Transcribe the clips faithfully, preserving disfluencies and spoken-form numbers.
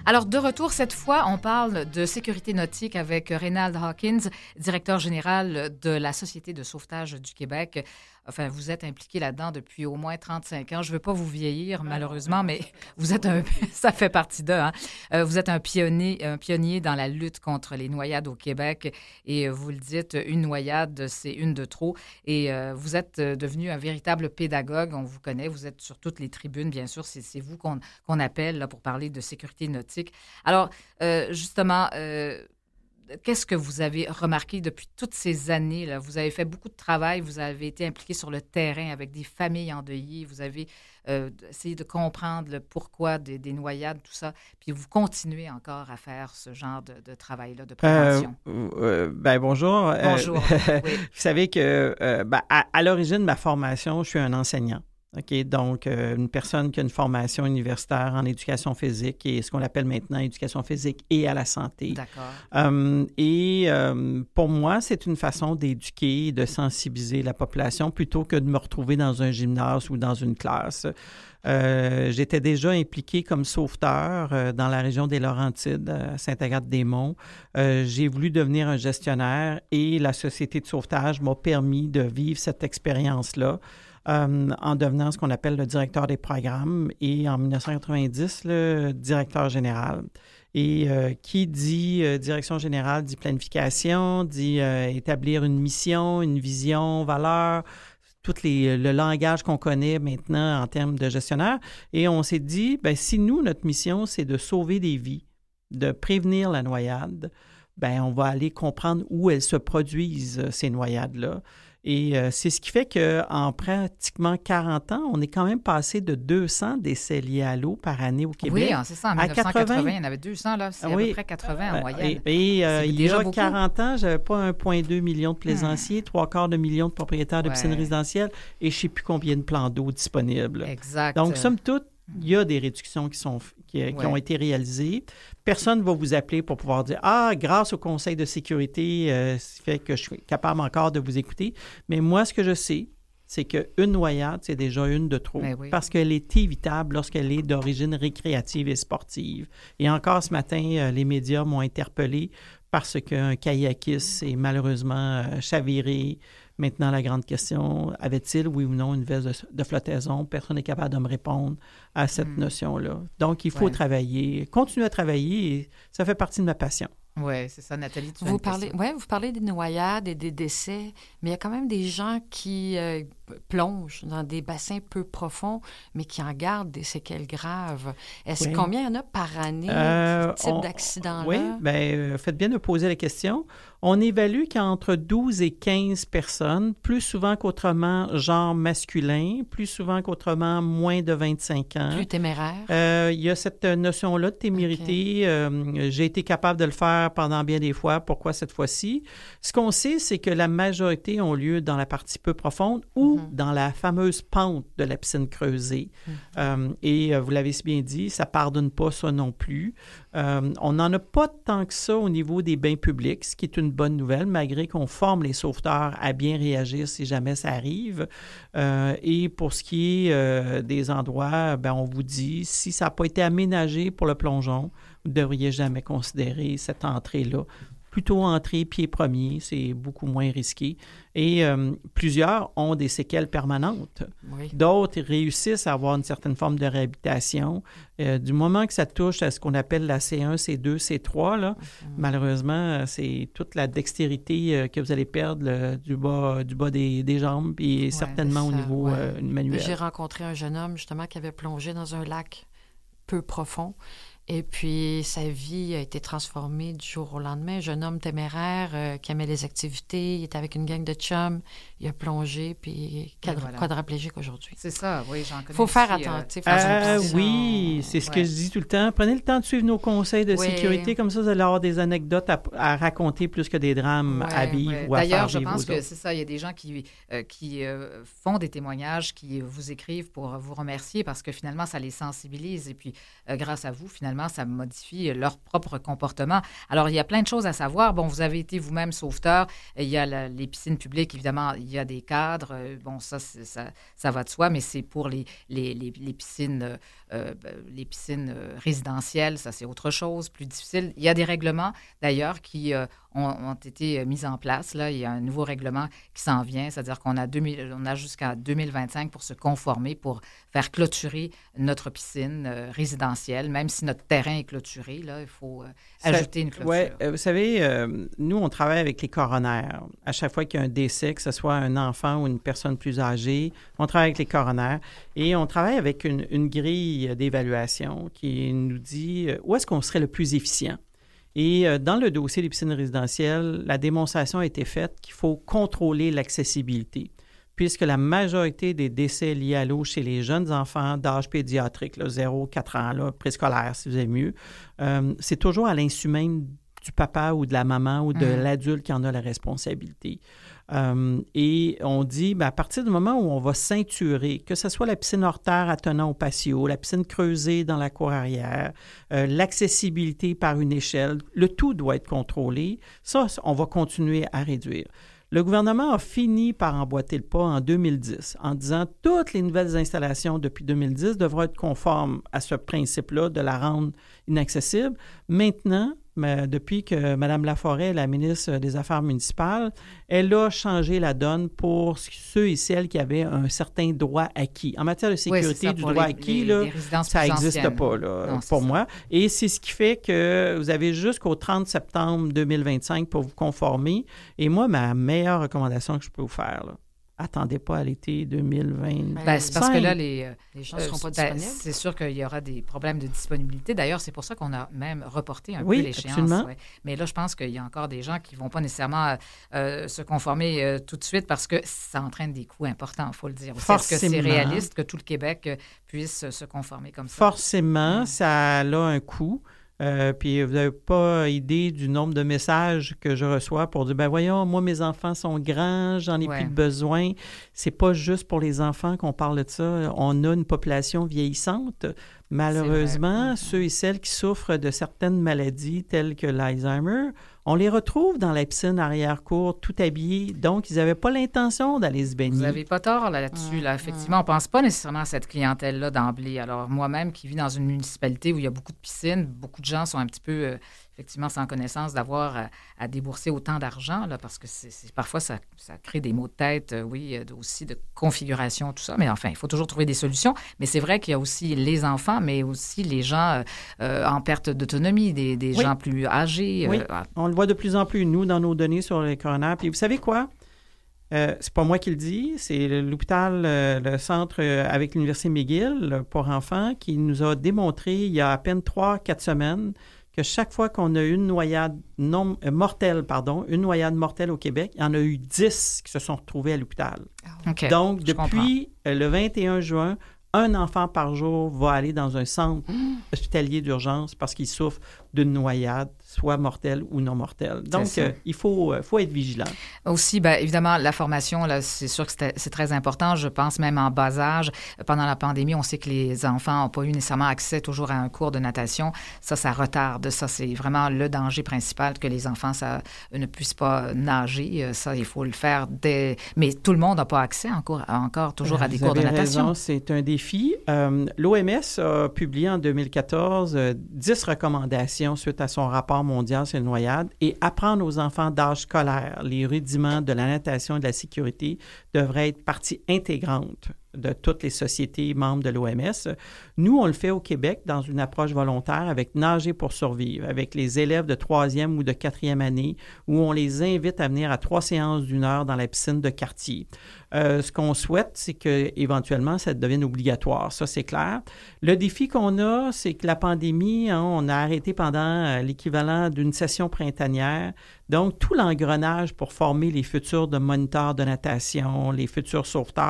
Alors, de retour, cette fois, on parle de sécurité nautique avec Reynald Hawkins, directeur général de la Société de sauvetage du Québec. Enfin, vous êtes impliqué là-dedans depuis au moins trente-cinq ans. Je ne veux pas vous vieillir, malheureusement, mais vous êtes un... ça fait partie d'eux. Hein? Euh, vous êtes un pionnier, un pionnier dans la lutte contre les noyades au Québec. Et vous le dites, une noyade, c'est une de trop. Et euh, vous êtes devenu un véritable pédagogue. On vous connaît. Vous êtes sur toutes les tribunes, bien sûr. C'est, c'est vous qu'on, qu'on appelle là, pour parler de sécurité nautique. Alors, euh, justement... Euh, Qu'est-ce que vous avez remarqué depuis toutes ces années là? Vous avez fait beaucoup de travail, vous avez été impliqué sur le terrain avec des familles endeuillées, vous avez euh, essayé de comprendre le pourquoi des, des noyades, tout ça, puis vous continuez encore à faire ce genre de, de travail-là, de prévention. Euh, euh, ben bonjour. Bonjour. Euh, oui. Vous savez que euh, ben, à, à l'origine de ma formation, je suis un enseignant. OK, donc euh, une personne qui a une formation universitaire en éducation physique et ce qu'on appelle maintenant éducation physique et à la santé. D'accord. Euh, et euh, pour moi, c'est une façon d'éduquer, de sensibiliser la population plutôt que de me retrouver dans un gymnase ou dans une classe. Euh, j'étais déjà impliqué comme sauveteur euh, dans la région des Laurentides, à Sainte-Agathe-des-Monts. Euh, j'ai voulu devenir un gestionnaire et la Société de sauvetage m'a permis de vivre cette expérience-là. Euh, en devenant ce qu'on appelle le directeur des programmes et en dix-neuf cent quatre-vingt-dix, le directeur général. Et euh, qui dit euh, direction générale dit planification, dit euh, établir une mission, une vision, valeur, tout les, le langage qu'on connaît maintenant en termes de gestionnaire. Et on s'est dit, bien, si nous, notre mission, c'est de sauver des vies, de prévenir la noyade, bien, on va aller comprendre où elles se produisent, ces noyades-là. Et euh, c'est ce qui fait qu'en pratiquement quarante ans, on est quand même passé de deux cents décès liés à l'eau par année au Québec. Oui, c'est ça. En dix-neuf cent quatre-vingts, il y en avait deux cents, là. C'est oui. à peu près quatre-vingts en moyenne. Et, et euh, il y a beaucoup. quarante ans, j'avais pas un virgule deux million de plaisanciers, hmm. trois quarts de million de propriétaires de ouais. piscines résidentielles et je ne sais plus combien de plans d'eau disponibles. Exact. Donc, somme toute, il y a des réductions qui, sont, qui, qui ouais. ont été réalisées. Personne ne va vous appeler pour pouvoir dire « Ah, grâce au Conseil de sécurité, euh, ça fait que je suis capable encore de vous écouter. » Mais moi, ce que je sais, c'est qu'une noyade, c'est déjà une de trop oui. parce qu'elle est évitable lorsqu'elle est d'origine récréative et sportive. Et encore ce matin, euh, les médias m'ont interpellé parce qu'un kayakiste est malheureusement euh, chaviré. Maintenant, la grande question, avait-il, oui ou non, une veste de, de flottaison? Personne n'est capable de me répondre à cette mmh. notion-là. Donc, il faut ouais. travailler, continuer à travailler et ça fait partie de ma passion. Oui, c'est ça, Nathalie. Tu vous parlez, ouais, vous parlez des noyades et des décès, mais il y a quand même des gens qui euh, plongent dans des bassins peu profonds, mais qui en gardent des séquelles graves. Est-ce oui. combien il y en a par année, euh, ce type on, d'accident-là? Oui, bien, euh, faites bien de poser la question. On évalue qu'entre douze et quinze personnes, plus souvent qu'autrement, genre masculin, plus souvent qu'autrement, moins de vingt-cinq ans. Plus téméraire. Euh, il y a cette notion-là de témérité. Okay. Euh, j'ai été capable de le faire pendant bien des fois. Pourquoi cette fois-ci? Ce qu'on sait, c'est que la majorité ont lieu dans la partie peu profonde ou mm-hmm. dans la fameuse pente de la piscine creusée. Mm-hmm. Euh, et euh, vous l'avez si bien dit, ça ne pardonne pas ça non plus. Euh, on n'en a pas tant que ça au niveau des bains publics, ce qui est une bonne nouvelle, malgré qu'on forme les sauveteurs à bien réagir si jamais ça arrive. Euh, et pour ce qui est euh, des endroits, ben, on vous dit, si ça n'a pas été aménagé pour le plongeon, vous ne devriez jamais considérer cette entrée-là. Plutôt entrer pied premier, c'est beaucoup moins risqué. Et euh, plusieurs ont des séquelles permanentes. Oui. D'autres réussissent à avoir une certaine forme de réhabilitation. Euh, du moment que ça touche à ce qu'on appelle la C un, C deux, C trois, là, mm-hmm. malheureusement, c'est toute la dextérité euh, que vous allez perdre le, du bas, du bas des, des jambes et ouais, certainement au niveau ouais. euh, manuel. J'ai rencontré un jeune homme, justement, qui avait plongé dans un lac peu profond. Et puis, sa vie a été transformée du jour au lendemain. Un jeune homme téméraire euh, qui aimait les activités. Il était avec une gang de chums. Il a plongé, puis quadra- voilà. quadriplégique aujourd'hui. C'est ça, oui, j'en connais. Il faut faire aussi, attention. Euh, euh, oui, c'est ce ouais. que je dis tout le temps. Prenez le temps de suivre nos conseils de oui. sécurité. Comme ça, vous allez avoir des anecdotes à, à raconter plus que des drames ouais, à vivre ouais. ou à D'ailleurs, faire vivre je pense que autres. c'est ça. Il y a des gens qui, euh, qui euh, font des témoignages, qui vous écrivent pour vous remercier parce que finalement, ça les sensibilise. Et puis, euh, grâce à vous, finalement, personnellement, ça modifie leur propre comportement. Alors, il y a plein de choses à savoir. Bon, vous avez été vous-même sauveteur. Il y a la, les piscines publiques, évidemment, il y a des cadres. Bon, ça, ça, ça va de soi, mais c'est pour les, les, les, les piscines, euh, les piscines résidentielles, ça, c'est autre chose, plus difficile. Il y a des règlements, d'ailleurs, qui euh, ont, ont été mis en place. Là, il y a un nouveau règlement qui s'en vient, c'est-à-dire qu'on a, deux mille, on a jusqu'à deux mille vingt-cinq pour se conformer, pour faire clôturer notre piscine euh, résidentielle, même si notre terrain est clôturé, là, il faut euh, ajouter une clôture. Oui, euh, vous savez, euh, nous, on travaille avec les coronaires. À chaque fois qu'il y a un décès, que ce soit un enfant ou une personne plus âgée, on travaille avec les coronaires et on travaille avec une, une grille d'évaluation qui nous dit où est-ce qu'on serait le plus efficient. Et euh, dans le dossier des piscines résidentielles, la démonstration a été faite qu'il faut contrôler l'accessibilité, puisque la majorité des décès liés à l'eau chez les jeunes enfants d'âge pédiatrique, là, zéro à quatre ans, là, préscolaire si vous avez mieux, euh, c'est toujours à l'insu même du papa ou de la maman ou de mmh. l'adulte qui en a la responsabilité. Euh, et on dit, bien, à partir du moment où on va ceinturer, que ce soit la piscine hors terre attenant au patio, la piscine creusée dans la cour arrière, euh, l'accessibilité par une échelle, le tout doit être contrôlé. Ça, on va continuer à réduire. Le gouvernement a fini par emboîter le pas en deux mille dix en disant que toutes les nouvelles installations depuis deux mille dix devront être conformes à ce principe-là de la rendre inaccessible. Maintenant, mais depuis que Mme Laforêt, la ministre des Affaires municipales, elle a changé la donne pour ceux et celles qui avaient un certain droit acquis. En matière de sécurité, oui, du droit les, acquis, les, là, les ça n'existe pas là, non, pour moi. Ça. Et c'est ce qui fait que vous avez jusqu'au trente septembre deux mille vingt-cinq pour vous conformer. Et moi, ma meilleure recommandation que je peux vous faire, là, attendez pas à l'été deux mille vingt. Ben, c'est parce que là, les, les gens ne euh, seront pas ben, disponibles. C'est sûr qu'il y aura des problèmes de disponibilité. D'ailleurs, c'est pour ça qu'on a même reporté un oui, peu l'échéance. Absolument. Ouais. Mais là, je pense qu'il y a encore des gens qui ne vont pas nécessairement euh, se conformer euh, tout de suite parce que ça entraîne des coûts importants, il faut le dire. Est-ce que c'est réaliste que tout le Québec euh, puisse se conformer comme ça? Forcément, mmh. ça a un coût. Euh, puis vous n'avez pas idée du nombre de messages que je reçois pour dire, ben voyons, moi, mes enfants sont grands, j'en ai ouais. plus besoin. C'est pas juste pour les enfants qu'on parle de ça. On a une population vieillissante. Malheureusement, ceux et celles qui souffrent de certaines maladies telles que l'Alzheimer, on les retrouve dans la piscine arrière-cour, tout habillés. Donc, ils n'avaient pas l'intention d'aller se baigner. Vous n'avez pas tort là-dessus. Là. Effectivement, on ne pense pas nécessairement à cette clientèle-là d'emblée. Alors, moi-même qui vis dans une municipalité où il y a beaucoup de piscines, beaucoup de gens sont un petit peu, euh, effectivement, sans connaissance d'avoir à, à débourser autant d'argent, là, parce que c'est, c'est, parfois, ça, ça crée des maux de tête, euh, oui, euh, aussi de configuration, tout ça. Mais enfin, il faut toujours trouver des solutions. Mais c'est vrai qu'il y a aussi les enfants, mais aussi les gens euh, en perte d'autonomie, des, des oui. gens plus âgés. Oui, euh, on le voit de plus en plus, nous, dans nos données sur les coronaires. Puis vous savez quoi? Euh, c'est pas moi qui le dis, c'est l'hôpital, euh, le centre euh, avec l'Université McGill pour enfants qui nous a démontré il y a à peine trois, quatre semaines que chaque fois qu'on a eu une noyade non, euh, mortelle, pardon, une noyade mortelle au Québec, il y en a eu dix qui se sont retrouvés à l'hôpital. Okay, Donc, depuis euh, le vingt et un juin, un enfant par jour va aller dans un centre mmh. hospitalier d'urgence parce qu'il souffre d'une noyade, soit mortelle ou non mortelle. Donc, euh, il faut, euh, faut être vigilant. Aussi, bien, évidemment, la formation, là, c'est sûr que c'est, c'est très important. Je pense même en bas âge. Pendant la pandémie, on sait que les enfants n'ont pas eu nécessairement accès toujours à un cours de natation. Ça, ça retarde. Ça, c'est vraiment le danger principal, que les enfants ça, ne puissent pas nager. Ça, il faut le faire dès... Mais tout le monde n'a pas accès encore, encore toujours à des Vous cours de avez natation. Raison, c'est un défi. Euh, L'O M S a publié en deux mille quatorze euh, dix recommandations suite à son rapport mondial sur les noyades et apprendre aux enfants d'âge scolaire les rudiments de la natation et de la sécurité devrait être partie intégrante de toutes les sociétés membres de l'O M S. Nous, on le fait au Québec dans une approche volontaire avec Nager pour survivre, avec les élèves de troisième ou de quatrième année, où on les invite à venir à trois séances d'une heure dans la piscine de quartier. Euh, ce qu'on souhaite, c'est qu'éventuellement, ça devienne obligatoire. Ça, c'est clair. Le défi qu'on a, c'est que la pandémie, hein, on a arrêté pendant l'équivalent d'une session printanière. Donc, tout l'engrenage pour former les futurs de moniteurs de natation, les futurs sauveteurs,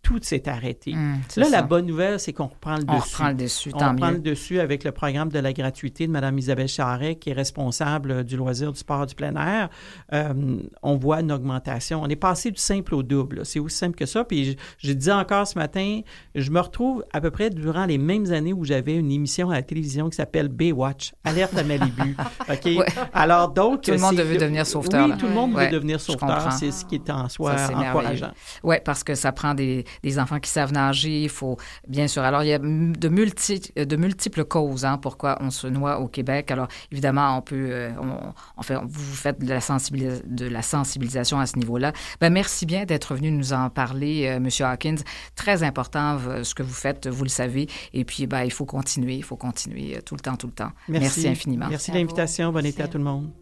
tout s'est arrêté. Mmh, là, ça. la bonne nouvelle, c'est qu'on reprend le on dessus. On reprend le dessus, on tant reprend mieux. le dessus avec le programme de la gratuité de Mme Isabelle Charret, qui est responsable du loisir du sport du plein air. Euh, on voit une augmentation. On est passé du simple au double. Là. C'est aussi simple que ça. Puis je, je disais encore ce matin, je me retrouve à peu près durant les mêmes années où j'avais une émission à la télévision qui s'appelle Baywatch, Alerte à Malibu. OK? Ouais. Alors donc... Tout le monde veut devenir sauveteur. Oui, là. tout le monde ouais. veut devenir sauveteur. C'est ce qui est en soi ça, encourageant. Oui, parce que ça prend des, des enfants qui savent nager. Il faut, bien sûr. Alors, il y a de, multi, de multiples causes hein, pourquoi on se noie au Québec. Alors, évidemment, on peut... Euh, on, on fait, vous faites de la, sensibilis- de la sensibilisation à ce niveau-là. Ben, merci bien d'être venu nous en parler, euh, M. Hawkins. Très important, euh, ce que vous faites, vous le savez. Et puis, ben, il faut continuer, il faut continuer euh, tout le temps, tout le temps. Merci, merci infiniment. Merci de l'invitation. Bon été à tout le monde.